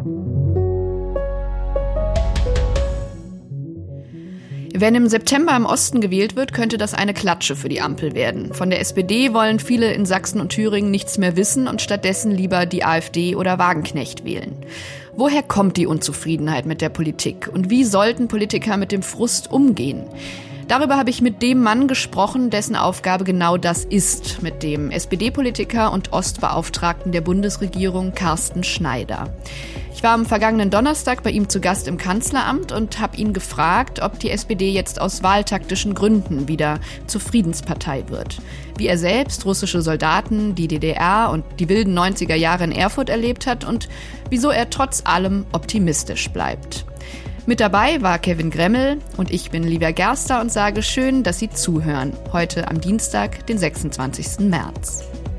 Wenn im September im Osten gewählt wird, könnte das eine Klatsche für die Ampel werden. Von der SPD wollen viele in Sachsen und Thüringen nichts mehr wissen und stattdessen lieber die AfD oder Wagenknecht wählen. Woher kommt die Unzufriedenheit mit der Politik und wie sollten Politiker mit dem Frust umgehen? Darüber habe ich mit dem Mann gesprochen, dessen Aufgabe genau das ist, mit dem SPD-Politiker und Ostbeauftragten der Bundesregierung Carsten Schneider. Ich war am vergangenen Donnerstag bei ihm zu Gast im Kanzleramt und habe ihn gefragt, ob die SPD jetzt aus wahltaktischen Gründen wieder zur Friedenspartei wird. Wie er selbst russische Soldaten, die DDR und die wilden 90er Jahre in Erfurt erlebt hat und wieso er trotz allem optimistisch bleibt. Mit dabei war Kevin Gremmel und ich bin Livia Gerster und sage schön, dass Sie zuhören. Heute am Dienstag, den 26. März.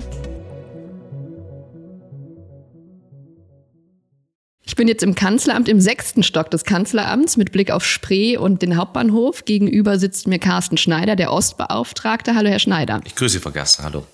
Ich bin jetzt im Kanzleramt, im 6. Stock des Kanzleramts mit Blick auf Spree und den Hauptbahnhof. Gegenüber sitzt mir Carsten Schneider, der Ostbeauftragte. Hallo, Herr Schneider. Ich grüße Sie, Frau Gerster. Hallo.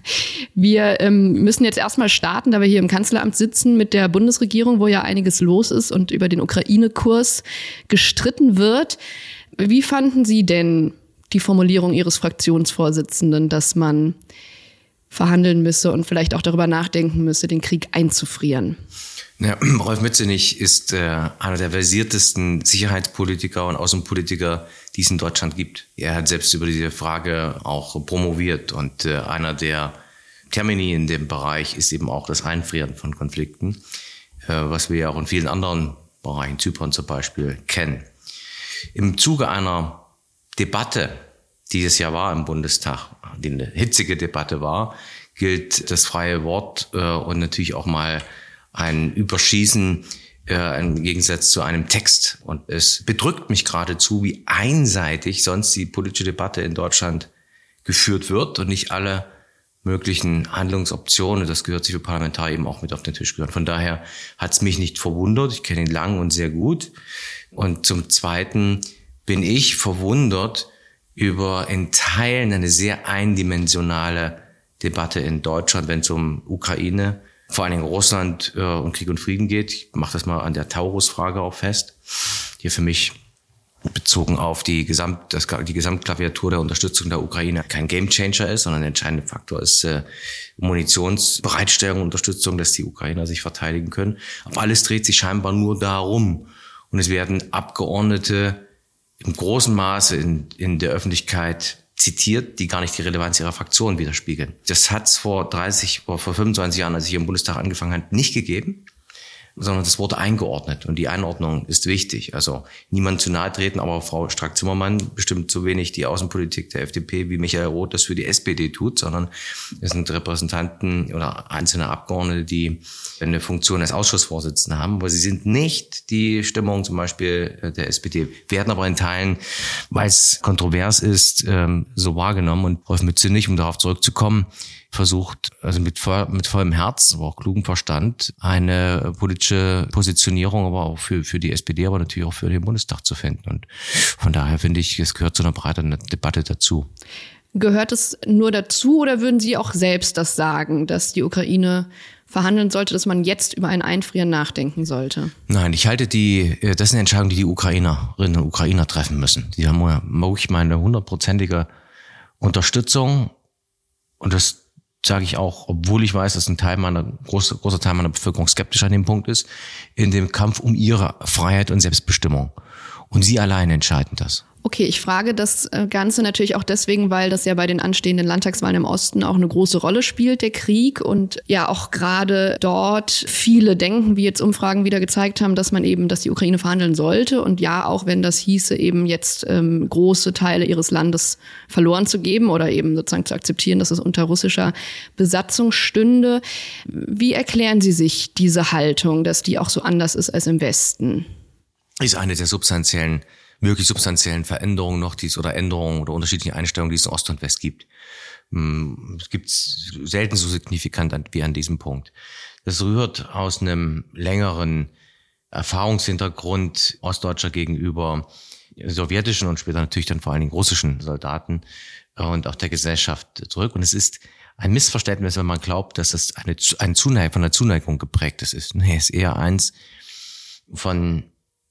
Wir müssen jetzt erstmal starten, da wir hier im Kanzleramt sitzen mit der Bundesregierung, wo ja einiges los ist und über den Ukraine-Kurs gestritten wird. Wie fanden Sie denn die Formulierung Ihres Fraktionsvorsitzenden, dass man verhandeln müsse und vielleicht auch darüber nachdenken müsse, den Krieg einzufrieren? Ja, Rolf Mützenich ist einer der versiertesten Sicherheitspolitiker und Außenpolitiker, die es in Deutschland gibt. Er hat selbst über diese Frage auch promoviert und einer der Termini in dem Bereich ist eben auch das Einfrieren von Konflikten, was wir ja auch in vielen anderen Bereichen, Zypern zum Beispiel, kennen. Im Zuge einer Debatte, die es ja war im Bundestag, die eine hitzige Debatte war, gilt das freie Wort und natürlich auch mal ein Überschießen im Gegensatz zu einem Text. Und es bedrückt mich geradezu, wie einseitig sonst die politische Debatte in Deutschland geführt wird und nicht alle möglichen Handlungsoptionen, das gehört sich für Parlamentarier eben auch mit auf den Tisch gehören. Von daher hat es mich nicht verwundert. Ich kenne ihn lang und sehr gut. Und zum Zweiten bin ich verwundert über in Teilen eine sehr eindimensionale Debatte in Deutschland, wenn es um Ukraine, vor allen Dingen Russland und Krieg und Frieden geht. Ich mache das mal an der Taurus-Frage auch fest. Hier für mich bezogen auf die Gesamtklaviatur der Unterstützung der Ukraine kein Gamechanger ist, sondern der entscheidende Faktor ist Munitionsbereitstellung, Unterstützung, dass die Ukrainer sich verteidigen können. Aber alles dreht sich scheinbar nur darum. Und es werden Abgeordnete im großen Maße in der Öffentlichkeit zitiert, die gar nicht die Relevanz ihrer Fraktion widerspiegeln. Das hat es vor 25 Jahren, als ich hier im Bundestag angefangen habe, nicht gegeben, sondern das wurde eingeordnet und die Einordnung ist wichtig. Also niemand zu nahe treten, aber Frau Strack-Zimmermann bestimmt so wenig die Außenpolitik der FDP, wie Michael Roth das für die SPD tut, sondern es sind Repräsentanten oder einzelne Abgeordnete, die eine Funktion als Ausschussvorsitzende haben, aber sie sind nicht die Stimmung zum Beispiel der SPD, werden aber in Teilen, weil es kontrovers ist, so wahrgenommen. Und Rolf Mützenich, um darauf zurückzukommen, versucht, also mit vollem Herz, aber auch klugem Verstand, eine politische Positionierung, aber auch für die SPD, aber natürlich auch für den Bundestag zu finden. Und von daher finde ich, es gehört zu einer breiteren Debatte dazu. Gehört es nur dazu oder würden Sie auch selbst das sagen, dass die Ukraine verhandeln sollte, dass man jetzt über ein Einfrieren nachdenken sollte? Nein, ich halte das ist eine Entscheidung, die Ukrainerinnen und Ukrainer treffen müssen. Die haben wirklich meine 100%ige Unterstützung. Und das sage ich auch, obwohl ich weiß, dass ein großer Teil meiner Bevölkerung skeptisch an dem Punkt ist, in dem Kampf um ihre Freiheit und Selbstbestimmung. Und sie alleine entscheiden das. Okay, ich frage das Ganze natürlich auch deswegen, weil das ja bei den anstehenden Landtagswahlen im Osten auch eine große Rolle spielt, der Krieg. Und ja auch gerade dort viele denken, wie jetzt Umfragen wieder gezeigt haben, dass die Ukraine verhandeln sollte. Und ja, auch wenn das hieße, eben jetzt große Teile ihres Landes verloren zu geben oder eben sozusagen zu akzeptieren, dass es unter russischer Besatzung stünde. Wie erklären Sie sich diese Haltung, dass die auch so anders ist als im Westen? Ist eine der wirklich substanziellen Veränderungen noch, Änderungen oder unterschiedliche Einstellungen, die es in Ost und West gibt. Es gibt selten so signifikant wie an diesem Punkt. Das rührt aus einem längeren Erfahrungshintergrund Ostdeutscher gegenüber sowjetischen und später natürlich dann vor allen Dingen russischen Soldaten und auch der Gesellschaft zurück. Und es ist ein Missverständnis, wenn man glaubt, dass es von der Zuneigung geprägt ist. Nee, es ist eher eins von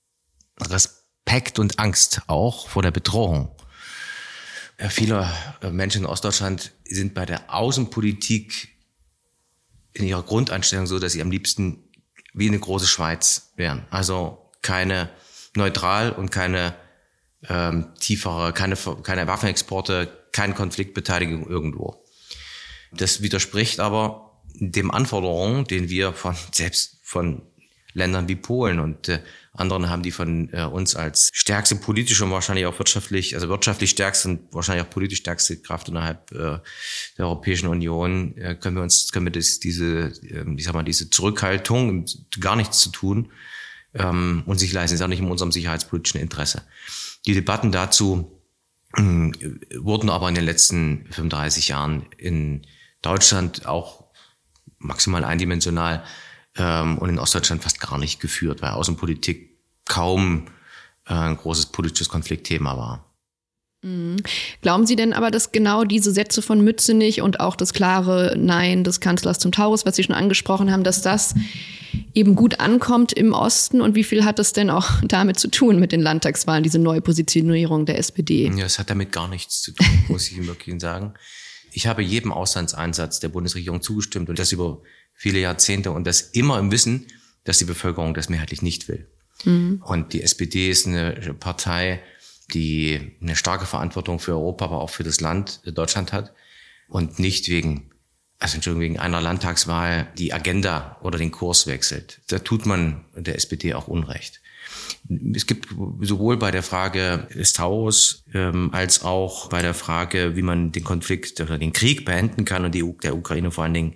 Respekt und Angst auch vor der Bedrohung. Viele Menschen in Ostdeutschland sind bei der Außenpolitik in ihrer Grundeinstellung so, dass sie am liebsten wie eine große Schweiz wären. Also keine neutral und keine tiefere, keine Waffenexporte, keine Konfliktbeteiligung irgendwo. Das widerspricht aber dem Anforderungen, den wir selbst von Ländern wie Polen und anderen haben, die von uns als stärkste politische und wahrscheinlich auch wirtschaftlich stärkste und wahrscheinlich auch politisch stärkste Kraft innerhalb der Europäischen Union, können wir diese Zurückhaltung, gar nichts zu tun, und sich leisten. Das ist auch nicht in unserem sicherheitspolitischen Interesse. Die Debatten dazu wurden aber in den letzten 35 Jahren in Deutschland auch maximal eindimensional und in Ostdeutschland fast gar nicht geführt, weil Außenpolitik kaum ein großes politisches Konfliktthema war. Glauben Sie denn aber, dass genau diese Sätze von Mützenich und auch das klare Nein des Kanzlers zum Taurus, was Sie schon angesprochen haben, dass das eben gut ankommt im Osten? Und wie viel hat das denn auch damit zu tun mit den Landtagswahlen, diese Neupositionierung der SPD? Ja, das hat damit gar nichts zu tun, muss ich Ihnen wirklich sagen. Ich habe jedem Auslandseinsatz der Bundesregierung zugestimmt und das über viele Jahrzehnte und das immer im Wissen, dass die Bevölkerung das mehrheitlich nicht will. Und die SPD ist eine Partei, die eine starke Verantwortung für Europa, aber auch für das Land Deutschland hat und nicht wegen einer Landtagswahl die Agenda oder den Kurs wechselt. Da tut man der SPD auch Unrecht. Es gibt sowohl bei der Frage des Taurus als auch bei der Frage, wie man den Konflikt oder den Krieg beenden kann und der Ukraine vor allen Dingen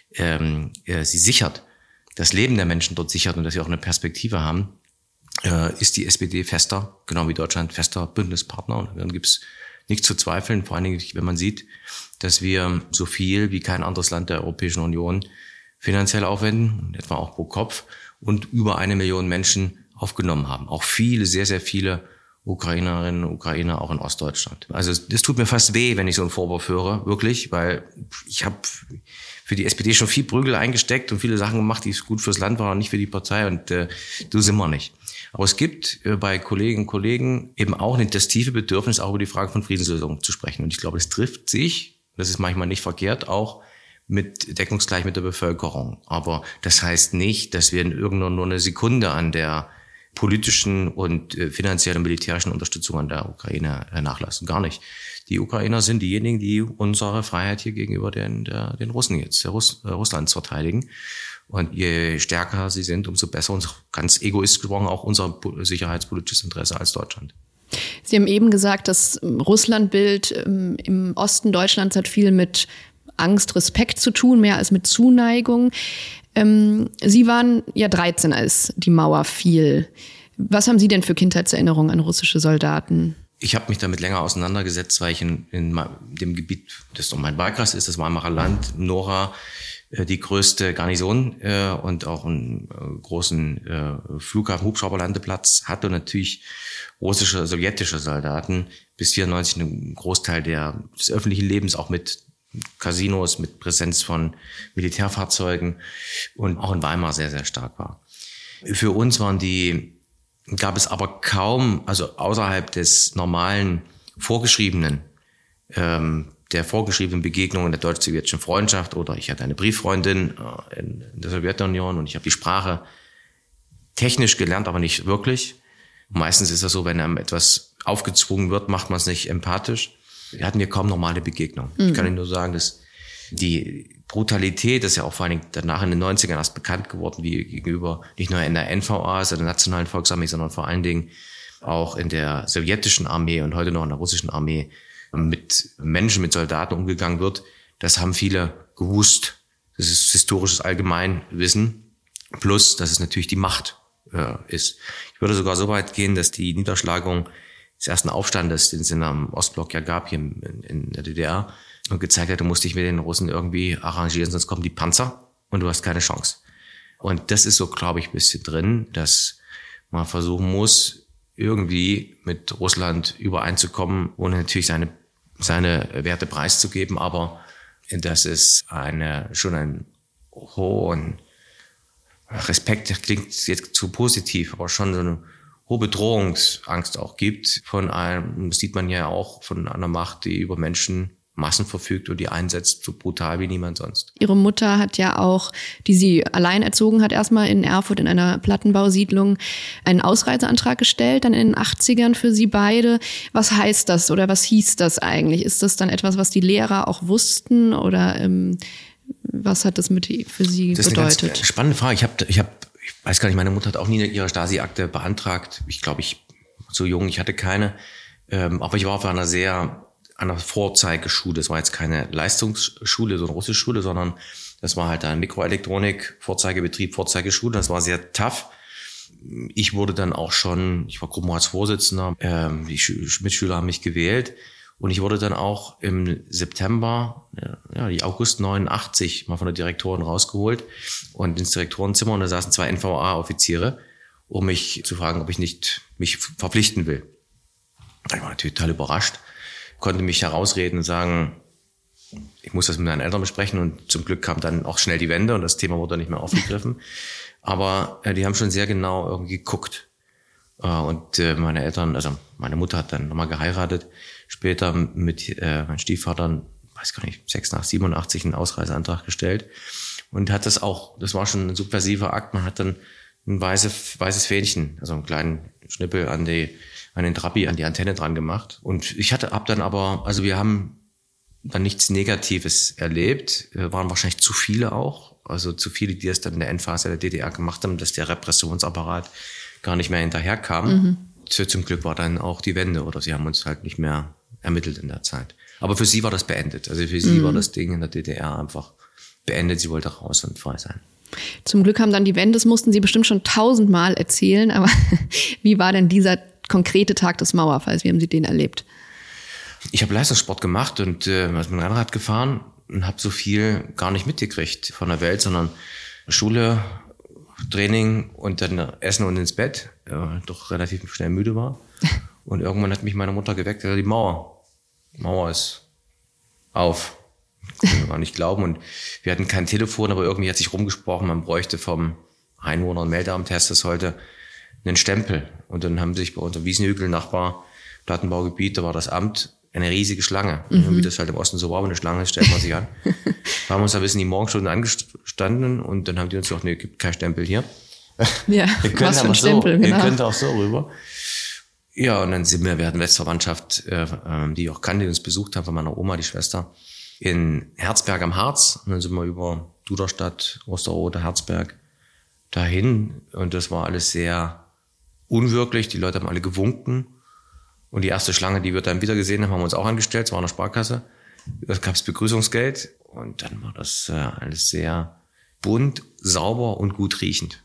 sie sichert, das Leben der Menschen dort sichert und dass sie auch eine Perspektive haben, ist die SPD fester, genau wie Deutschland, fester Bündnispartner. Und dann gibt's nichts zu zweifeln, vor allen Dingen, wenn man sieht, dass wir so viel wie kein anderes Land der Europäischen Union finanziell aufwenden, etwa auch pro Kopf, und über 1 Million Menschen aufgenommen haben. Auch viele, sehr, sehr viele Ukrainerinnen und Ukrainer auch in Ostdeutschland. Also das tut mir fast weh, wenn ich so einen Vorwurf höre, wirklich, weil ich habe für die SPD schon viel Prügel eingesteckt und viele Sachen gemacht, die gut fürs Land waren und nicht für die Partei, und so sind wir nicht. Aber es gibt bei Kolleginnen und Kollegen eben auch das tiefe Bedürfnis, auch über die Frage von Friedenslösungen zu sprechen. Und ich glaube, es trifft sich, das ist manchmal nicht verkehrt, auch deckungsgleich mit der Bevölkerung. Aber das heißt nicht, dass wir in irgendeiner nur eine Sekunde an der politischen und finanziellen und militärischen Unterstützung an der Ukraine nachlassen. Gar nicht. Die Ukrainer sind diejenigen, die unsere Freiheit hier gegenüber den Russen jetzt, Russlands verteidigen. Und je stärker sie sind, umso besser und ganz egoistisch gesprochen auch unser sicherheitspolitisches Interesse als Deutschland. Sie haben eben gesagt, das Russlandbild im Osten Deutschlands hat viel mit Angst, Respekt zu tun, mehr als mit Zuneigung. Sie waren ja 13, als die Mauer fiel. Was haben Sie denn für Kindheitserinnerungen an russische Soldaten? Ich habe mich damit länger auseinandergesetzt, weil ich in dem Gebiet, das mein Wahlkreis ist, das Weimarer Land, Nora, die größte Garnison und auch einen großen Flughafen, Hubschrauberlandeplatz hatte und natürlich russische, sowjetische Soldaten bis 94 einen Großteil des öffentlichen Lebens auch mit Casinos, mit Präsenz von Militärfahrzeugen und auch in Weimar sehr, sehr stark war. Für uns gab es aber kaum, also außerhalb des normalen vorgeschriebenen, der vorgeschriebenen Begegnungen der deutsch-sowjetischen Freundschaft, oder ich hatte eine Brieffreundin in der Sowjetunion und ich habe die Sprache technisch gelernt, aber nicht wirklich. Meistens ist das so, wenn einem etwas aufgezwungen wird, macht man es nicht empathisch. Wir hatten kaum normale Begegnungen. Ich kann Ihnen nur sagen, dass die Brutalität, das ist ja auch vor allen Dingen danach in den 90ern erst bekannt geworden, wie gegenüber nicht nur in der NVA, also der Nationalen Volksarmee, sondern vor allen Dingen auch in der sowjetischen Armee und heute noch in der russischen Armee mit Menschen, mit Soldaten umgegangen wird. Das haben viele gewusst. Das ist historisches Allgemeinwissen. Plus, dass es natürlich die Macht ist. Ich würde sogar so weit gehen, dass die Niederschlagung des ersten Aufstandes, den es am Ostblock ja gab, hier in der DDR, und gezeigt hat, du musst dich mit den Russen irgendwie arrangieren, sonst kommen die Panzer und du hast keine Chance. Und das ist so, glaube ich, ein bisschen drin, dass man versuchen muss, irgendwie mit Russland übereinzukommen, ohne natürlich seine Werte preiszugeben, aber dass es schon einen hohen Respekt klingt jetzt zu positiv, aber schon so eine hohe Bedrohungsangst auch gibt von einem, das sieht man ja auch, von einer Macht, die über Menschen Massen verfügt und die einsetzt, so brutal wie niemand sonst. Ihre Mutter hat ja auch, die sie allein erzogen hat, erstmal in Erfurt in einer Plattenbausiedlung einen Ausreiseantrag gestellt, dann in den 80ern für sie beide. Was heißt das oder was hieß das eigentlich? Ist das dann etwas, was die Lehrer auch wussten oder was hat das für sie bedeutet? Das ist eine ganz spannende Frage. Ich weiß gar nicht, meine Mutter hat auch nie ihre Stasi-Akte beantragt. Ich glaube, so jung, ich hatte keine. Aber ich war auf einer Vorzeigeschule. Das war jetzt keine Leistungsschule, so eine Russischschule, sondern das war halt eine Mikroelektronik, Vorzeigebetrieb, Vorzeigeschule. Das war sehr tough. Ich wurde dann auch ich war Gruppenratsvorsitzender. Die Mitschüler haben mich gewählt. Und ich wurde dann auch im September, die August 89, mal von der Direktorin rausgeholt und ins Direktorenzimmer. Und da saßen 2 NVA-Offiziere, um mich zu fragen, ob ich nicht mich verpflichten will. Ich war natürlich total überrascht, konnte mich herausreden und sagen, ich muss das mit meinen Eltern besprechen. Und zum Glück kam dann auch schnell die Wende und das Thema wurde nicht mehr aufgegriffen. Aber die haben schon sehr genau irgendwie geguckt. Und meine Eltern, also meine Mutter hat dann nochmal geheiratet, später mit meinem Stiefvater, weiß gar nicht, 86, 87 einen Ausreiseantrag gestellt und hat das war schon ein subversiver Akt, man hat dann ein weißes Fähnchen, also einen kleinen Schnippel an den Trabi, an die Antenne dran gemacht und wir haben dann nichts Negatives erlebt, waren wahrscheinlich zu viele auch, also zu viele, die das dann in der Endphase der DDR gemacht haben, dass der Repressionsapparat gar nicht mehr hinterherkam. Mhm. Zum Glück war dann auch die Wende oder sie haben uns halt nicht mehr ermittelt in der Zeit. Aber für sie war das beendet. Also für sie war das Ding in der DDR einfach beendet. Sie wollte raus und frei sein. Zum Glück haben dann die Wende, das mussten Sie bestimmt schon 1000-mal erzählen. Aber wie war denn dieser konkrete Tag des Mauerfalls? Wie haben Sie den erlebt? Ich habe Leistungssport gemacht und mit dem Rennrad gefahren und habe so viel gar nicht mitgekriegt von der Welt, sondern Schule, Training und dann Essen und ins Bett, doch relativ schnell müde war. Und irgendwann hat mich meine Mutter geweckt, die Mauer ist auf. Das konnte man nicht glauben. Und wir hatten kein Telefon, aber irgendwie hat sich rumgesprochen, man bräuchte vom Einwohner- und Meldeamt-Test das heute einen Stempel. Und dann haben sich bei unserem Wiesenhügel, Nachbar, Plattenbaugebiet, da war das Amt, eine riesige Schlange. Mhm. Wie das halt im Osten so war, aber eine Schlange stellt man sich an. Wir haben uns da bis in die Morgenstunden angestanden und dann haben die uns gesagt, nee, gibt kein Stempel hier. Ja, was für ein Stempel, genau. Ihr könnt auch so rüber. Ja, und dann wir hatten Westverwandtschaft, die ich auch kannte, die uns besucht haben, von meiner Oma, die Schwester, in Herzberg am Harz. Und dann sind wir über Duderstadt, Osterode, Herzberg dahin. Und das war alles sehr unwirklich. Die Leute haben alle gewunken. Und die erste Schlange, die wir dann wieder gesehen haben, haben wir uns auch angestellt. Es war eine Sparkasse. Da gab es Begrüßungsgeld. Und dann war das alles sehr bunt, sauber und gut riechend.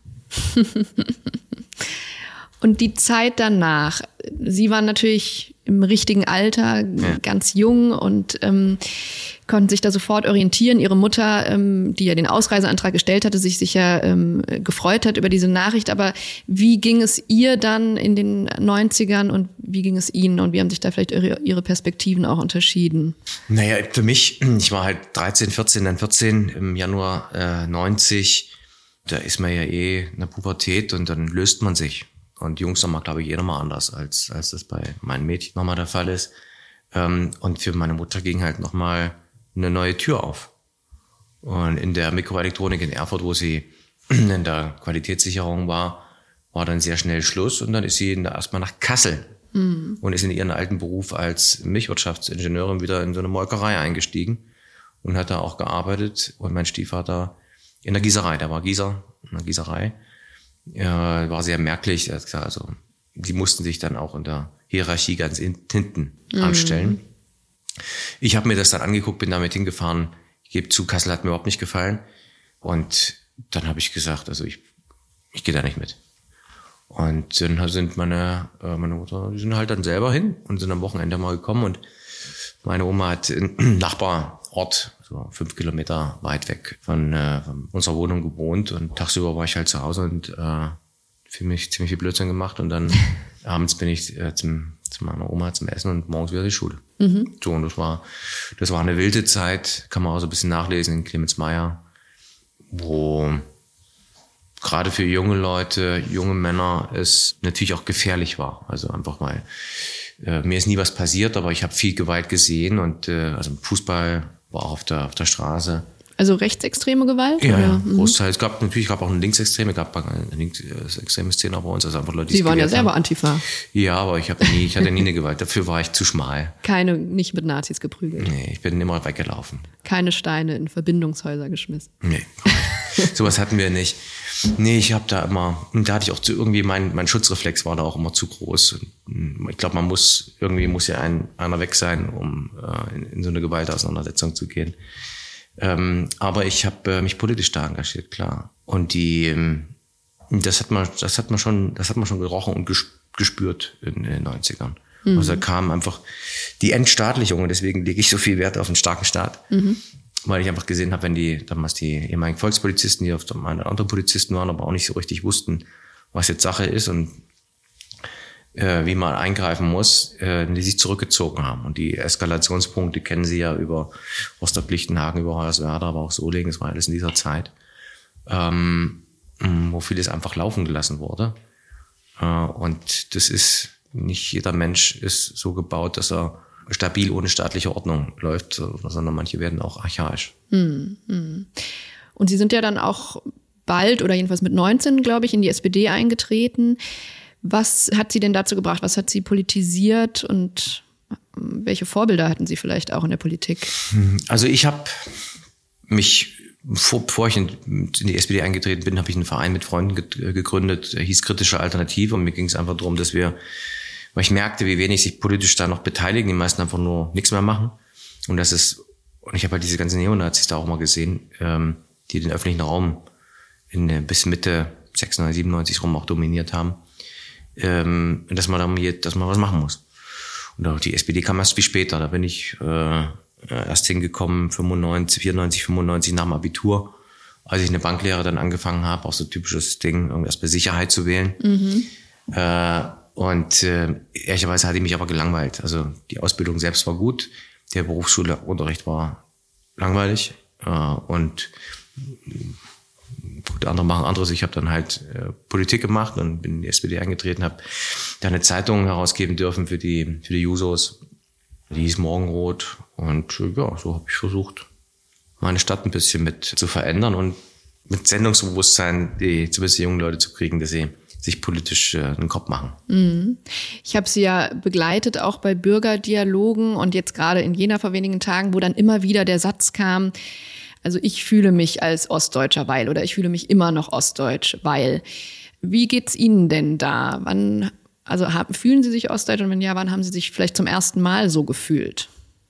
Und die Zeit danach, Sie waren natürlich im richtigen Alter, ganz jung und konnten sich da sofort orientieren. Ihre Mutter, die ja den Ausreiseantrag gestellt hatte, sich sicher gefreut hat über diese Nachricht. Aber wie ging es ihr dann in den 90ern und wie ging es Ihnen? Und wie haben sich da vielleicht Ihre Perspektiven auch unterschieden? Naja, für mich, ich war halt 13, 14, dann 14 im Januar 90. Da ist man ja in der Pubertät und dann löst man sich. Und Jungs nochmal, glaube ich, nochmal anders, als das bei meinen Mädchen nochmal der Fall ist. Und für meine Mutter ging halt nochmal eine neue Tür auf. Und in der Mikroelektronik in Erfurt, wo sie in der Qualitätssicherung war dann sehr schnell Schluss. Und dann ist sie erstmal nach Kassel und ist in ihren alten Beruf als Milchwirtschaftsingenieurin wieder in so eine Molkerei eingestiegen und hat da auch gearbeitet. Und mein Stiefvater in der Gießerei, der war Gießer in der Gießerei. Ja, war sehr merklich. Also, die mussten sich dann auch in der Hierarchie ganz hinten anstellen. Ich habe mir das dann angeguckt, bin damit hingefahren. Ich gebe zu, Kassel hat mir überhaupt nicht gefallen. Und dann habe ich gesagt, also ich gehe da nicht mit. Und dann sind meine Mutter, die sind halt dann selber hin und sind am Wochenende mal gekommen. Und meine Oma hat einen Nachbarort, so 5 Kilometer weit weg von unserer Wohnung gewohnt. Und tagsüber war ich halt zu Hause und für mich ziemlich viel Blödsinn gemacht. Und dann abends bin ich zu meiner Oma zum Essen und morgens wieder in die Schule. Mhm. So, und das war eine wilde Zeit, kann man auch so ein bisschen nachlesen in Clemens Meyer, wo gerade für junge Leute, junge Männer, es natürlich auch gefährlich war. Also einfach mal, mir ist nie was passiert, aber ich habe viel Gewalt gesehen und also Fußball war auch auf der Straße. Also rechtsextreme Gewalt? Ja, oder? ja, Großteil. Es gab auch eine Linksextreme, eine linksextreme Szene bei uns, also einfach Leute, die Sie waren ja selber Antifa. Ja, aber ich hatte nie eine Gewalt. Dafür war ich zu schmal. Nicht mit Nazis geprügelt. Nee, ich bin immer weggelaufen. Keine Steine in Verbindungshäuser geschmissen. Nee, sowas hatten wir nicht. Nee, da hatte ich auch irgendwie, mein Schutzreflex war da auch immer zu groß. Ich glaube, muss ja einer weg sein, um in so eine Gewaltauseinandersetzung zu gehen. Aber ich habe mich politisch da engagiert, klar. Und das hat man schon gerochen und gespürt in den 90ern. Mhm. Also da kam einfach die Entstaatlichung und deswegen lege ich so viel Wert auf einen starken Staat. Mhm. Weil ich einfach gesehen habe, wenn damals die ehemaligen Volkspolizisten, die auf meine anderen Polizisten waren, aber auch nicht so richtig wussten, was jetzt Sache ist und wie man eingreifen muss, die sich zurückgezogen haben. Und die Eskalationspunkte kennen Sie ja über Rostock-Lichtenhagen, über Hoyerswerda, aber auch Solingen, das war alles in dieser Zeit, wo vieles einfach laufen gelassen wurde. Und das ist, nicht jeder Mensch ist so gebaut, dass er stabil ohne staatliche Ordnung läuft, sondern manche werden auch archaisch. Und Sie sind ja dann auch bald oder jedenfalls mit 19, glaube ich, in die SPD eingetreten. Was hat Sie denn dazu gebracht? Was hat Sie politisiert und welche Vorbilder hatten Sie vielleicht auch in der Politik? Also ich habe mich, bevor ich in die SPD eingetreten bin, habe ich einen Verein mit Freunden gegründet, der hieß Kritische Alternative. Und mir ging es einfach darum, weil ich merkte, wie wenig sich politisch da noch beteiligen, die meisten einfach nur nichts mehr machen. Und ich habe halt diese ganzen Neonazis da auch mal gesehen, die den öffentlichen Raum bis Mitte 96, 97 rum auch dominiert haben. Dass man was machen muss. Und auch die SPD kam erst viel später. Da bin ich erst hingekommen, 94, 95 nach dem Abitur, als ich eine Banklehre dann angefangen habe, auch so typisches Ding, erst bei Sicherheit zu wählen. Mhm. Ehrlicherweise hatte ich mich aber gelangweilt. Also die Ausbildung selbst war gut, der Berufsschulunterricht war langweilig und gut, andere machen anderes. Ich habe dann halt Politik gemacht und bin in die SPD eingetreten, habe da eine Zeitung herausgeben dürfen für die Jusos. Die hieß Morgenrot. Und ja, so habe ich versucht, meine Stadt ein bisschen mit zu verändern und mit Sendungsbewusstsein zumindest die jungen Leute zu kriegen, dass sie sich politisch einen Kopf machen. Ich habe Sie ja begleitet, auch bei Bürgerdialogen und jetzt gerade in Jena vor wenigen Tagen, wo dann immer wieder der Satz kam, also ich fühle mich als Ostdeutscher, weil, oder ich fühle mich immer noch ostdeutsch, weil. Wie geht's Ihnen denn da? Fühlen Sie sich ostdeutsch und wenn ja, wann haben Sie sich vielleicht zum ersten Mal so gefühlt?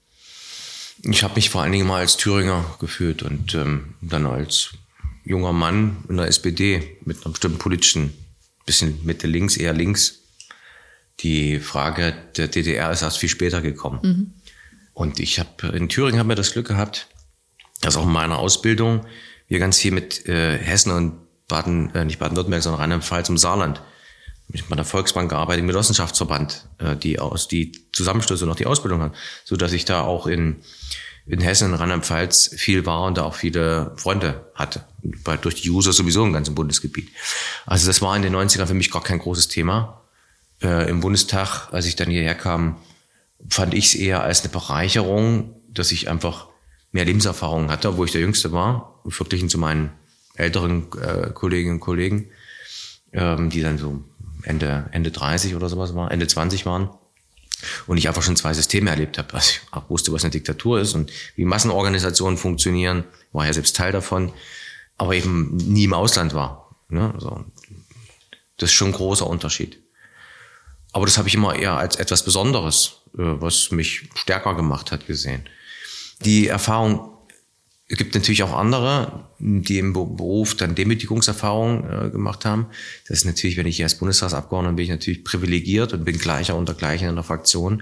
Ich habe mich vor allen Dingen mal als Thüringer gefühlt und dann als junger Mann in der SPD mit einem bestimmten politischen, bisschen Mitte links, eher links. Die Frage der DDR ist erst viel später gekommen. Mhm. Und in Thüringen haben wir das Glück gehabt, dass auch in meiner Ausbildung wir ganz viel mit Hessen und nicht Baden-Württemberg, sondern Rheinland-Pfalz im Saarland. Ich habe bei der Volksbank gearbeitet, mit Genossenschaftsverband, die Zusammenstöße und auch die Ausbildung hat, so dass ich da auch in Hessen und Rheinland-Pfalz viel war und da auch viele Freunde hatte. Weil durch die User sowieso im ganzen Bundesgebiet. Also das war in den 90ern für mich gar kein großes Thema. Im Bundestag, als ich dann hierher kam, fand ich es eher als eine Bereicherung, dass ich einfach mehr Lebenserfahrung hatte, obwohl ich der Jüngste war, verglichen zu meinen älteren Kolleginnen und Kollegen, die dann so Ende 30 oder sowas waren, Ende 20 waren. Und ich einfach schon 2 Systeme erlebt habe. Also ich auch wusste, was eine Diktatur ist und wie Massenorganisationen funktionieren, war ja selbst Teil davon, aber eben nie im Ausland war. Ne? Also, das ist schon ein großer Unterschied. Aber das habe ich immer eher als etwas Besonderes, was mich stärker gemacht hat, gesehen. Die Erfahrung, es gibt natürlich auch andere, die im Beruf dann Demütigungserfahrungen gemacht haben. Das ist natürlich, wenn ich hier als Bundestagsabgeordneter bin ich natürlich privilegiert und bin Gleicher unter Gleichen in der Fraktion.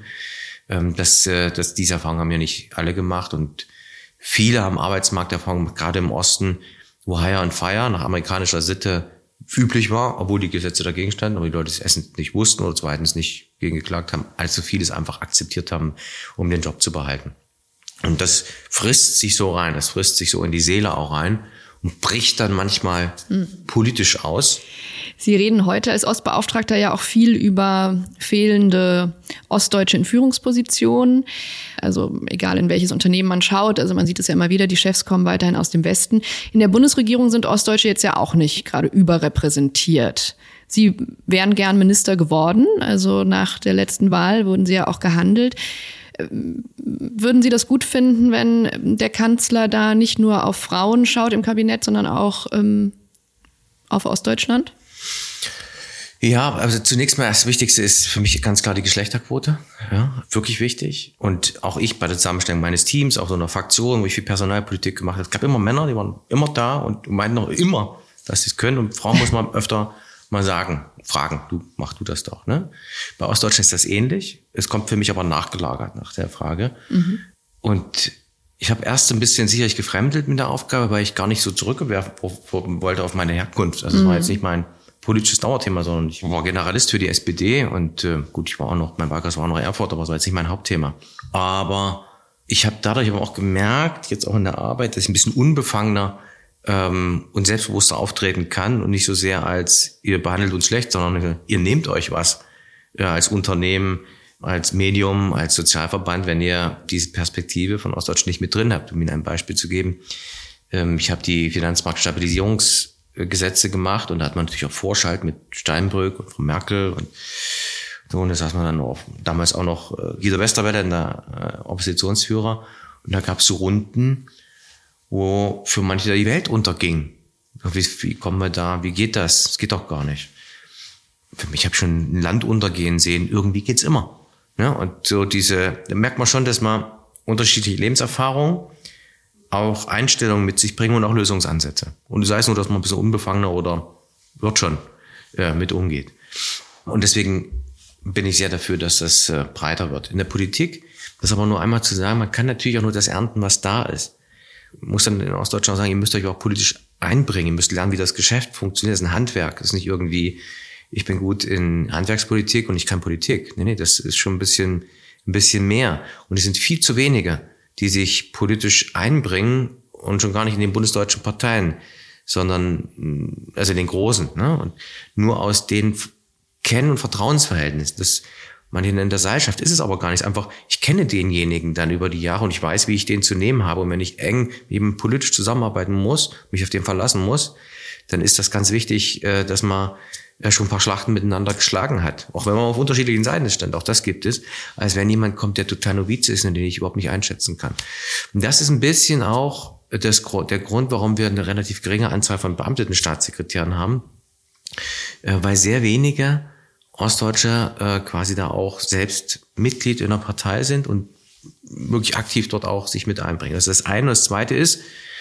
Diese Erfahrungen haben ja nicht alle gemacht und viele haben Arbeitsmarkterfahrungen, gerade im Osten, wo Hire and Fire nach amerikanischer Sitte üblich war, obwohl die Gesetze dagegen standen, aber die Leute das erstens nicht wussten oder zweitens nicht gegen geklagt haben, allzu vieles einfach akzeptiert haben, um den Job zu behalten. Und das frisst sich so rein, das frisst sich so in die Seele auch rein. und bricht dann manchmal politisch aus. Sie reden heute als Ostbeauftragter ja auch viel über fehlende Ostdeutsche in Führungspositionen. Also egal, in welches Unternehmen man schaut. Also man sieht es ja immer wieder, die Chefs kommen weiterhin aus dem Westen. In der Bundesregierung sind Ostdeutsche jetzt ja auch nicht gerade überrepräsentiert. Sie wären gern Minister geworden. Also nach der letzten Wahl wurden Sie ja auch gehandelt. Würden Sie das gut finden, wenn der Kanzler da nicht nur auf Frauen schaut im Kabinett, sondern auch auf Ostdeutschland? Ja, also zunächst mal das Wichtigste ist für mich ganz klar die Geschlechterquote. Ja, wirklich wichtig. Und auch ich bei der Zusammenstellung meines Teams, auch so einer Fraktion, wo ich viel Personalpolitik gemacht habe, es gab immer Männer, die waren immer da und meinten noch immer, dass sie es können. Und Frauen muss man öfter mal fragen, mach du das doch. Ne? Bei Ostdeutschland ist das ähnlich. Es kommt für mich aber nachgelagert nach der Frage. Und ich habe erst ein bisschen sicherlich gefremdelt mit der Aufgabe, weil ich gar nicht so zurückgewerfen wollte auf meine Herkunft. Also es war jetzt nicht mein politisches Dauerthema, sondern ich war Generalist für die SPD und gut, ich war auch noch, mein Wahlkreis war auch noch Erfurt, aber das war jetzt nicht mein Hauptthema. Aber ich habe dadurch aber auch gemerkt, jetzt auch in der Arbeit, dass ich ein bisschen unbefangener und selbstbewusster auftreten kann und nicht so sehr als ihr behandelt uns schlecht, sondern ihr nehmt euch was als Unternehmen, als Medium, als Sozialverband, wenn ihr diese Perspektive von Ostdeutschland nicht mit drin habt. Um Ihnen ein Beispiel zu geben, ich habe die Finanzmarktstabilisierungsgesetze gemacht und da hat man natürlich auch Vorschalt mit Steinbrück und Frau Merkel und so, und da saß man dann auch, damals auch noch Guido Westerwelle, der Oppositionsführer, und da gab es so Runden, wo für manche da die Welt unterging. Wie kommen wir da, wie geht das? Das geht doch gar nicht. Für mich habe ich schon ein Land untergehen sehen, irgendwie geht's immer. Ja, und so da merkt man schon, dass man unterschiedliche Lebenserfahrungen, auch Einstellungen mit sich bringen und auch Lösungsansätze. Und sei es nur, dass man ein bisschen unbefangener oder wird schon mit umgeht. Und deswegen bin ich sehr dafür, dass das breiter wird. In der Politik, das aber nur einmal zu sagen, man kann natürlich auch nur das ernten, was da ist. Man muss dann in Ostdeutschland sagen, ihr müsst euch auch politisch einbringen, ihr müsst lernen, wie das Geschäft funktioniert. Das ist ein Handwerk, das ist nicht irgendwie, ich bin gut in Handwerkspolitik und ich kann Politik. Nee, das ist schon ein bisschen mehr. Und es sind viel zu wenige, die sich politisch einbringen und schon gar nicht in den bundesdeutschen Parteien, sondern also in den großen. Ne? Und nur aus den Kenn- und Vertrauensverhältnissen. Das manche nennen das Seilschaft, ist es aber gar nicht. Einfach, ich kenne denjenigen dann über die Jahre und ich weiß, wie ich den zu nehmen habe. Und wenn ich eng mit ihm politisch zusammenarbeiten muss, mich auf den verlassen muss, dann ist das ganz wichtig, dass man schon ein paar Schlachten miteinander geschlagen hat. Auch wenn man auf unterschiedlichen Seiten stand, auch das gibt es. Als wenn jemand kommt, der total Noviz ist und den ich überhaupt nicht einschätzen kann. Und das ist ein bisschen auch der Grund, warum wir eine relativ geringe Anzahl von beamteten Staatssekretären haben, weil sehr wenige Ostdeutsche quasi da auch selbst Mitglied in einer Partei sind und wirklich aktiv dort auch sich mit einbringen. Das ist das eine. Und das zweite ist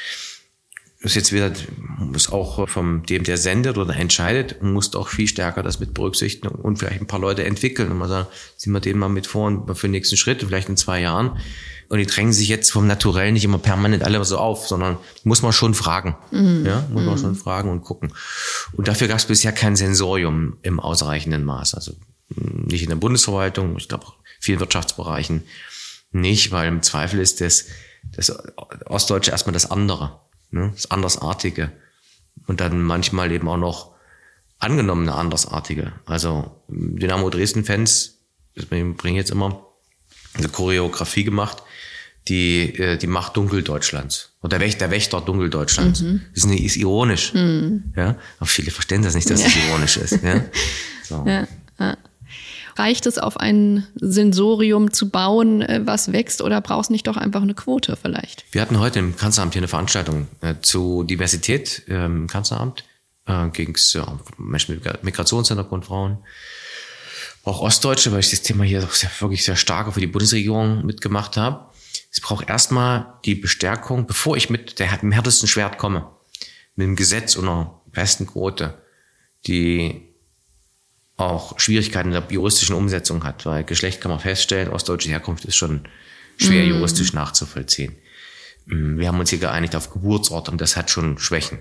jetzt wieder, muss auch vom dem, der sendet oder entscheidet, muss auch viel stärker das mit berücksichtigen und vielleicht ein paar Leute entwickeln und mal sagen, ziehen wir den mal mit vor für den nächsten Schritt, vielleicht in 2 Jahren. Und die drängen sich jetzt vom Naturell nicht immer permanent alle so auf, sondern muss man schon fragen. Ja, muss man schon fragen und gucken. Und dafür gab es bisher kein Sensorium im ausreichenden Maß. Also nicht in der Bundesverwaltung, ich glaube vielen Wirtschaftsbereichen nicht, weil im Zweifel ist das Ostdeutsche erstmal das andere, ne, das Andersartige. Und dann manchmal eben auch noch angenommene Andersartige. Also Dynamo Dresden-Fans, wir bringen jetzt immer eine Choreografie gemacht, die Macht Dunkeldeutschlands. Oder der Wächter Dunkeldeutschlands. Das ist ironisch. Ja? Aber viele verstehen das nicht, dass es ironisch ist. Ja? So. Ja. Reicht es, auf ein Sensorium zu bauen, was wächst, oder brauchst du nicht doch einfach eine Quote vielleicht? Wir hatten heute im Kanzleramt hier eine Veranstaltung zu Diversität im Kanzleramt. Ging es Menschen mit Migrationshintergrund, Frauen. Auch Ostdeutsche, weil ich das Thema hier wirklich sehr stark für die Bundesregierung mitgemacht habe. Es braucht erstmal die Bestärkung, bevor ich mit dem härtesten Schwert komme, mit dem Gesetz und einer festen Quote, die auch Schwierigkeiten in der juristischen Umsetzung hat, weil Geschlecht kann man feststellen, ostdeutsche Herkunft ist schon schwer juristisch nachzuvollziehen. Wir haben uns hier geeinigt auf Geburtsort und das hat schon Schwächen.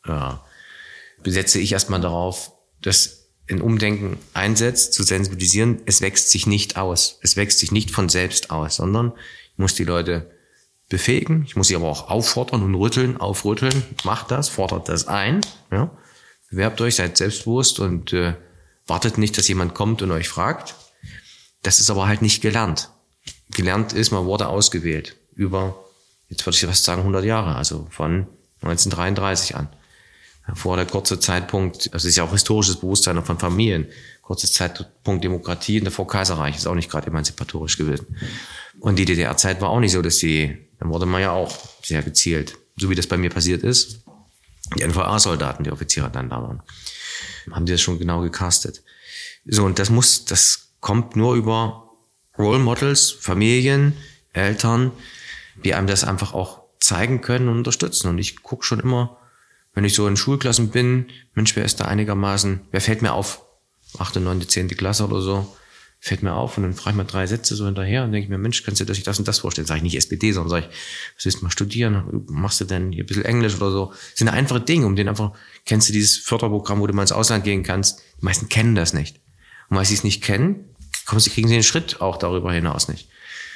Setze ich erstmal darauf, dass ein Umdenken einsetzt, zu sensibilisieren, es wächst sich nicht aus. Es wächst sich nicht von selbst aus, sondern ich muss die Leute befähigen. Ich muss sie aber auch auffordern und aufrütteln. Macht das, fordert das ein. Ja? Bewerbt euch, seid selbstbewusst und wartet nicht, dass jemand kommt und euch fragt. Das ist aber halt nicht gelernt. Gelernt ist, man wurde ausgewählt. Über, jetzt würde ich fast sagen, 100 Jahre. Also von 1933 an. Vor der kurze Zeitpunkt, also es ist ja auch historisches Bewusstsein von Familien, kurzes Zeitpunkt Demokratie und davor Kaiserreich ist auch nicht gerade emanzipatorisch gewesen. Und die DDR-Zeit war auch nicht so, dann wurde man ja auch sehr gezielt, so wie das bei mir passiert ist. Die NVA-Soldaten, die Offiziere dann da waren, haben die das schon genau gecastet. So, und das kommt nur über Role Models, Familien, Eltern, die einem das einfach auch zeigen können und unterstützen. Und ich gucke schon immer, wenn ich so in Schulklassen bin, Mensch, wer fällt mir auf? 8., 9., 10. Klasse oder so, fällt mir auf und dann frage ich mal 3 Sätze so hinterher und denke ich mir, Mensch, kannst du dir das und das vorstellen? Sage ich nicht SPD, sondern sage ich, was willst du mal studieren? Machst du denn hier ein bisschen Englisch oder so? Das sind einfache Dinge, kennst du dieses Förderprogramm, wo du mal ins Ausland gehen kannst? Die meisten kennen das nicht. Und weil sie es nicht kennen, kriegen sie den Schritt auch darüber hinaus nicht.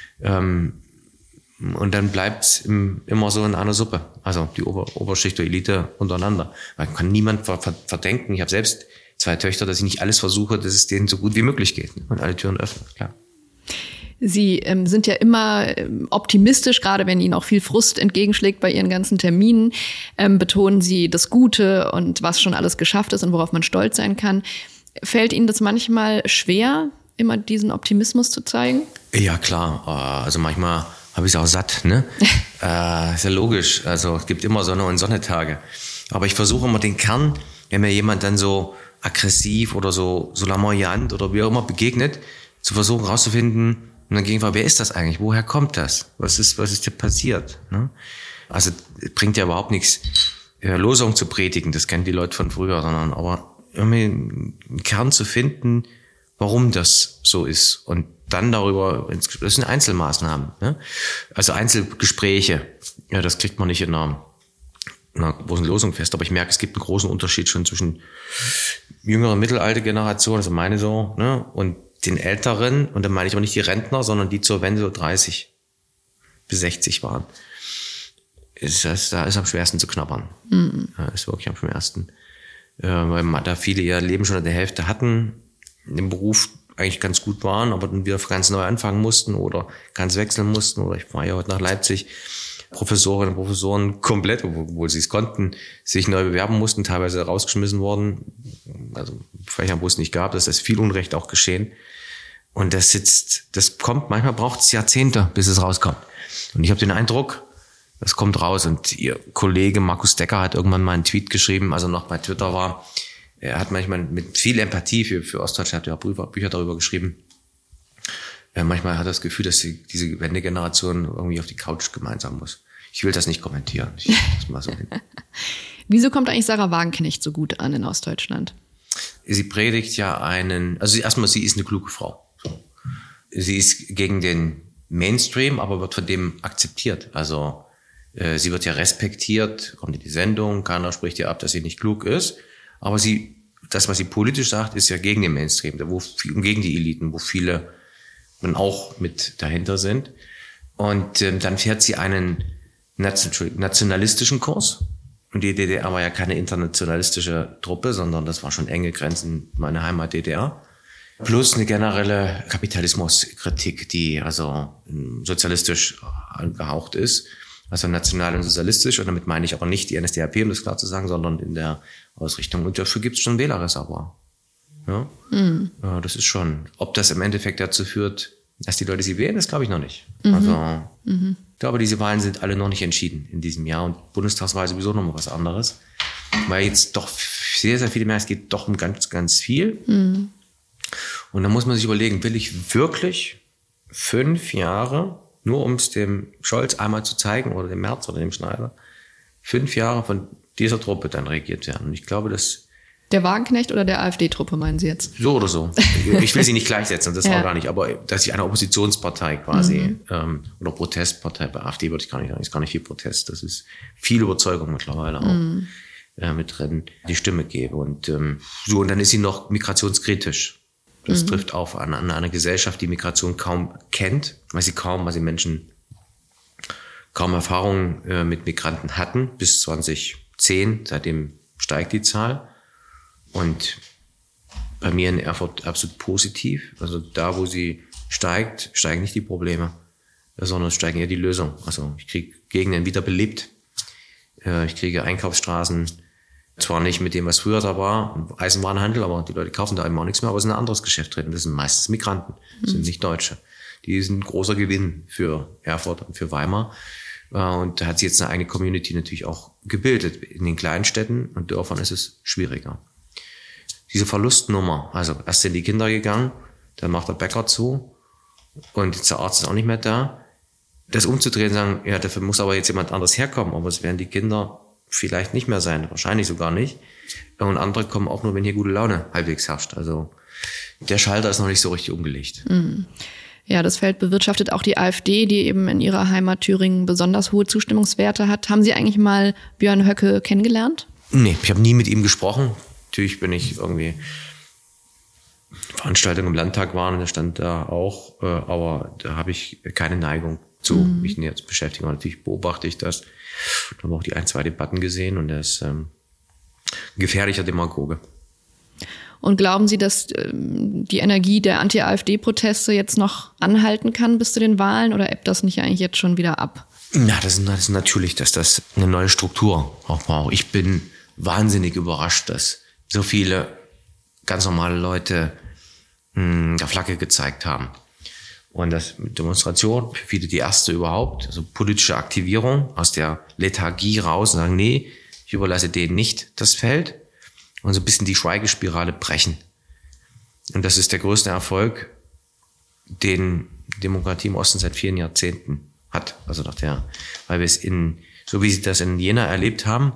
Und dann bleibt's immer so in einer Suppe. Also die Oberschicht oder Elite untereinander. Man kann niemand verdenken. Ich habe selbst 2 Töchter, dass ich nicht alles versuche, dass es denen so gut wie möglich geht und alle Türen öffne, klar. Sie sind ja immer optimistisch, gerade wenn Ihnen auch viel Frust entgegenschlägt bei Ihren ganzen Terminen, betonen Sie das Gute und was schon alles geschafft ist und worauf man stolz sein kann. Fällt Ihnen das manchmal schwer, immer diesen Optimismus zu zeigen? Ja, klar. Also manchmal habe ich es auch satt, ne? Ist ja logisch. Also es gibt immer Sonne- und Sonnetage. Aber ich versuche immer den Kern, wenn mir jemand dann so aggressiv oder so lamoyant oder wie auch immer begegnet, zu versuchen rauszufinden, und dann gegenüber, wer ist das eigentlich? Woher kommt das? Was ist dir passiert? Ne? Also es bringt ja überhaupt nichts, Losung zu predigen, das kennen die Leute von früher, sondern aber irgendwie einen Kern zu finden, warum das so ist. Und dann darüber, das sind Einzelmaßnahmen, ne? Also Einzelgespräche, ja, das kriegt man nicht in einer großen Losung fest. Aber ich merke, es gibt einen großen Unterschied schon zwischen jüngerer, mittelalte Generation, also meine so, ne, und den Älteren. Und dann meine ich auch nicht die Rentner, sondern die zur Wende so 30 bis 60 waren. Da ist am schwersten zu knabbern. Mhm. Ist wirklich am schwersten. Weil da viele ihr Leben schon in der Hälfte hatten, im Beruf eigentlich ganz gut waren, aber dann wieder ganz neu anfangen mussten oder ganz wechseln mussten. Oder ich war ja heute nach Leipzig, Professorinnen und Professoren komplett, obwohl sie es konnten, sich neu bewerben mussten, teilweise rausgeschmissen worden. Also Fächer, wo es nicht gab, das ist viel Unrecht auch geschehen. Und das kommt, manchmal braucht es Jahrzehnte, bis es rauskommt. Und ich habe den Eindruck, das kommt raus. Und Ihr Kollege Markus Decker hat irgendwann mal einen Tweet geschrieben, als er noch bei Twitter war. Er hat manchmal mit viel Empathie für Ostdeutschland, hat ja Bücher darüber geschrieben. Manchmal hat er das Gefühl, dass diese Wendegeneration irgendwie auf die Couch gemeinsam muss. Ich will das nicht kommentieren. Ich das mal so hin. Wieso kommt eigentlich Sarah Wagenknecht so gut an in Ostdeutschland? Sie predigt ja also erstmal, sie ist eine kluge Frau. Sie ist gegen den Mainstream, aber wird von dem akzeptiert. Also sie wird ja respektiert, kommt in die Sendung, keiner spricht ihr ab, dass sie nicht klug ist. Aber das, was sie politisch sagt, ist ja gegen den Mainstream, gegen die Eliten, wo viele dann auch mit dahinter sind. Und dann fährt sie einen nationalistischen Kurs. Und die DDR war ja keine internationalistische Truppe, sondern das war schon enge Grenzen meiner Heimat DDR. Plus eine generelle Kapitalismuskritik, die also sozialistisch angehaucht ist. Also national und sozialistisch. Und damit meine ich aber nicht die NSDAP, um das klar zu sagen, sondern in der Ausrichtung. Und dafür gibt es schon Wählerreservoir. Ja? Mhm. Ja, das ist schon. Ob das im Endeffekt dazu führt, dass die Leute sie wählen, das glaube ich noch nicht. Mhm. Also ich glaube, diese Wahlen sind alle noch nicht entschieden in diesem Jahr. Und Bundestagswahl sowieso noch mal was anderes. Weil jetzt doch sehr, sehr viele mehr, es geht doch um ganz, ganz viel. Mhm. Und dann muss man sich überlegen, will ich wirklich 5 Jahre, nur um es dem Scholz einmal zu zeigen oder dem Merz oder dem Schneider, 5 Jahre von dieser Truppe dann regiert werden. Und ich glaube, dass der Wagenknecht oder der AfD-Truppe, meinen Sie jetzt? So oder so. Ich will sie nicht gleichsetzen, das war gar nicht. Aber dass ich eine Oppositionspartei quasi oder Protestpartei, bei AfD würde ich gar nicht sagen, ist gar nicht viel Protest. Das ist viel Überzeugung mittlerweile auch mit drin, die Stimme gebe. Und und dann ist sie noch migrationskritisch. Das trifft auf an eine Gesellschaft, die Migration kaum kennt, weil sie Menschen kaum Erfahrung mit Migranten hatten, bis 2010. Seitdem steigt die Zahl. Und bei mir in Erfurt absolut positiv. Also da, wo sie steigt, steigen nicht die Probleme, sondern steigen eher die Lösungen. Also ich kriege Gegenden wiederbelebt. Ich kriege Einkaufsstraßen, zwar nicht mit dem, was früher da war, Eisenwarenhandel, aber die Leute kaufen da eben auch nichts mehr, aber es ist ein anderes Geschäft drin. Das sind meistens Migranten, das sind nicht Deutsche. Die sind ein großer Gewinn für Erfurt und für Weimar. Und da hat sich jetzt eine eigene Community natürlich auch gebildet. In den kleinen Städten und Dörfern ist es schwieriger. Diese Verlustnummer, also erst sind die Kinder gegangen, dann macht der Bäcker zu und jetzt der Arzt ist auch nicht mehr da. Das umzudrehen, sagen, ja, dafür muss aber jetzt jemand anders herkommen, aber es werden die Kinder vielleicht nicht mehr sein, wahrscheinlich sogar nicht. Und andere kommen auch nur, wenn hier gute Laune halbwegs herrscht. Also der Schalter ist noch nicht so richtig umgelegt. Ja, das Feld bewirtschaftet auch die AfD, die eben in ihrer Heimat Thüringen besonders hohe Zustimmungswerte hat. Haben Sie eigentlich mal Björn Höcke kennengelernt? Nee, ich habe nie mit ihm gesprochen. Natürlich bin ich irgendwie Veranstaltungen im Landtag waren und er stand da auch, aber da habe ich keine Neigung zu, mich näher zu beschäftigen. Und natürlich beobachte ich das. Ich habe auch die 1-2 Debatten gesehen und er ist ein gefährlicher Demagoge. Und glauben Sie, dass die Energie der Anti-AfD-Proteste jetzt noch anhalten kann bis zu den Wahlen oder ebbt das nicht eigentlich jetzt schon wieder ab? Ja, das ist natürlich, dass das eine neue Struktur auch braucht. Ich bin wahnsinnig überrascht, dass so viele ganz normale Leute der Flagge gezeigt haben. Und das Demonstration, für viele die erste überhaupt, also politische Aktivierung aus der Lethargie raus und sagen, nee, ich überlasse denen nicht das Feld und so ein bisschen die Schweigespirale brechen. Und das ist der größte Erfolg, den Demokratie im Osten seit 4 Jahrzehnten hat. Also weil wir es so wie sie das in Jena erlebt haben,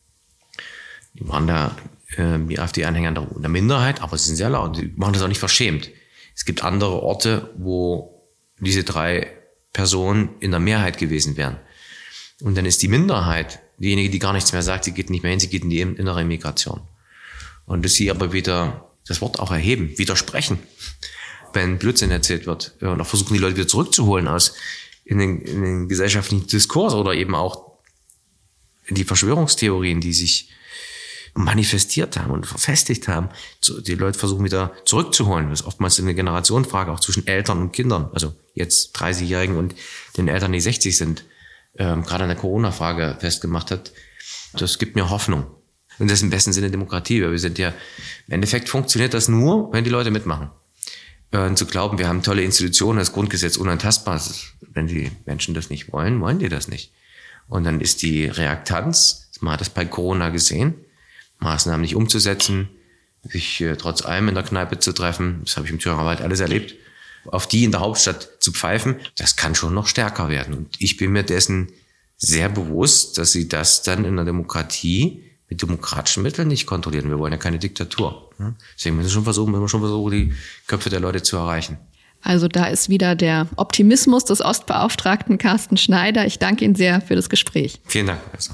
die waren da, die AfD-Anhänger in der Minderheit, aber sie sind sehr laut. Die machen das auch nicht verschämt. Es gibt andere Orte, wo diese 3 Personen in der Mehrheit gewesen wären. Und dann ist die Minderheit diejenige, die gar nichts mehr sagt, sie geht nicht mehr hin, sie geht in die innere Migration. Und dass sie aber wieder das Wort auch erheben, widersprechen, wenn Blödsinn erzählt wird. Und auch versuchen, die Leute wieder zurückzuholen in den gesellschaftlichen Diskurs oder eben auch in die Verschwörungstheorien, die sich manifestiert haben und verfestigt haben. Die Leute versuchen wieder zurückzuholen. Das ist oftmals eine Generationenfrage, auch zwischen Eltern und Kindern. Also jetzt 30-Jährigen und den Eltern, die 60 sind, gerade an der Corona-Frage festgemacht hat. Das gibt mir Hoffnung. Und das ist im besten Sinne Demokratie, weil wir sind ja, im Endeffekt funktioniert das nur, wenn die Leute mitmachen. Und zu glauben, wir haben tolle Institutionen, das Grundgesetz unantastbar. Wenn die Menschen das nicht wollen, wollen die das nicht. Und dann ist die Reaktanz, man hat das bei Corona gesehen, Maßnahmen nicht umzusetzen, sich trotz allem in der Kneipe zu treffen, das habe ich im Thüringer Wald alles erlebt, auf die in der Hauptstadt zu pfeifen, das kann schon noch stärker werden. Und ich bin mir dessen sehr bewusst, dass sie das dann in der Demokratie mit demokratischen Mitteln nicht kontrollieren. Wir wollen ja keine Diktatur. Deswegen müssen wir schon versuchen, die Köpfe der Leute zu erreichen. Also da ist wieder der Optimismus des Ostbeauftragten Carsten Schneider. Ich danke Ihnen sehr für das Gespräch. Vielen Dank, Professor.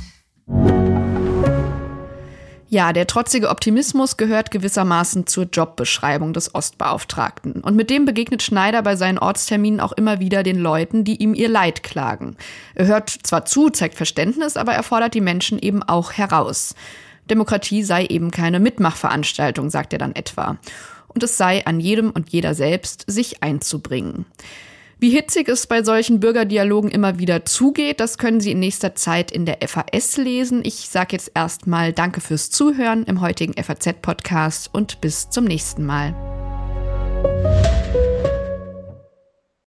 Ja, der trotzige Optimismus gehört gewissermaßen zur Jobbeschreibung des Ostbeauftragten. Und mit dem begegnet Schneider bei seinen Ortsterminen auch immer wieder den Leuten, die ihm ihr Leid klagen. Er hört zwar zu, zeigt Verständnis, aber er fordert die Menschen eben auch heraus. Demokratie sei eben keine Mitmachveranstaltung, sagt er dann etwa. Und es sei an jedem und jeder selbst, sich einzubringen. Wie hitzig es bei solchen Bürgerdialogen immer wieder zugeht, das können Sie in nächster Zeit in der FAZ lesen. Ich sage jetzt erstmal Danke fürs Zuhören im heutigen FAZ-Podcast und bis zum nächsten Mal.